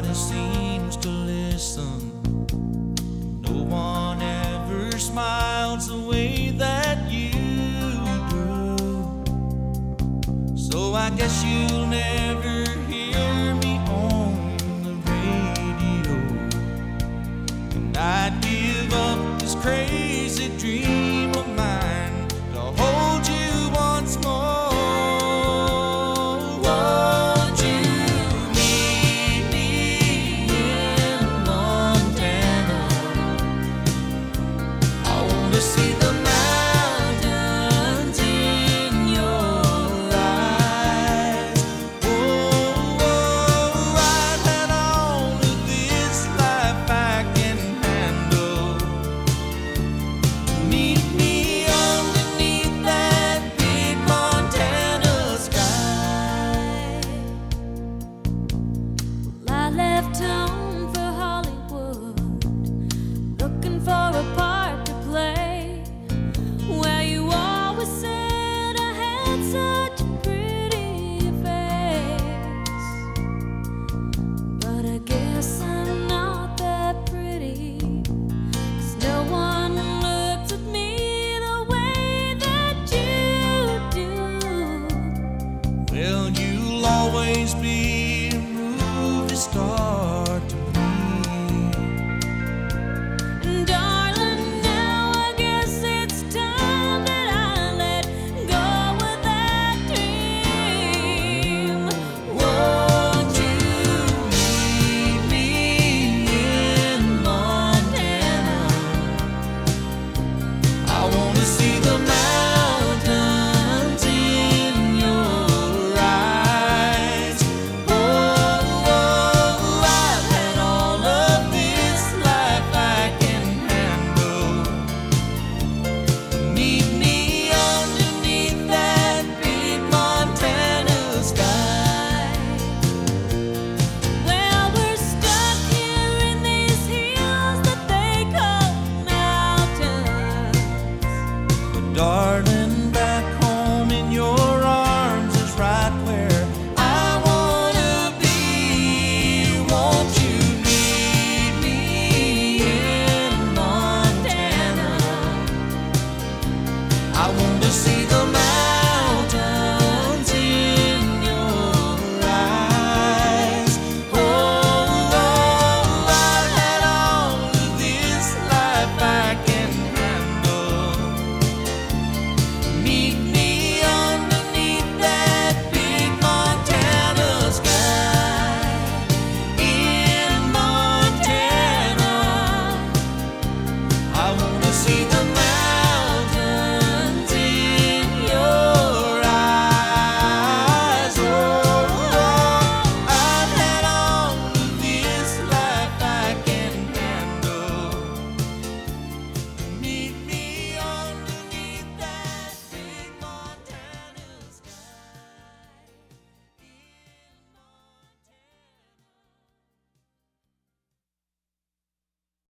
Nobody seems to listen. No one ever smiles the way that you do. So I guess you'll never hear me on the radio. And I'd give up this crazy dream of mine to hold you once more. See the mountains in your eyes. Oh, I've had all of this life I can handle. Meet me underneath that big Montana sky. Well, I left home for Hollywood, looking for a part to play. Well, you always said I had such a pretty face, but I guess I'm not that pretty, 'cause no one looks at me the way that you do. Well, you'll always be a movie star to me. And darling, now I guess it's time that I let go of that dream. Won't you meet me in Montana? I wanna see the mountains in your eyes. Oh, I've had all of this life I can handle. Meet me underneath that big Montana sky. Well, we're stuck here in these hills that they call mountains. But darling, back home in your arms is right where I wanna be. Won't you meet me in Montana? I won't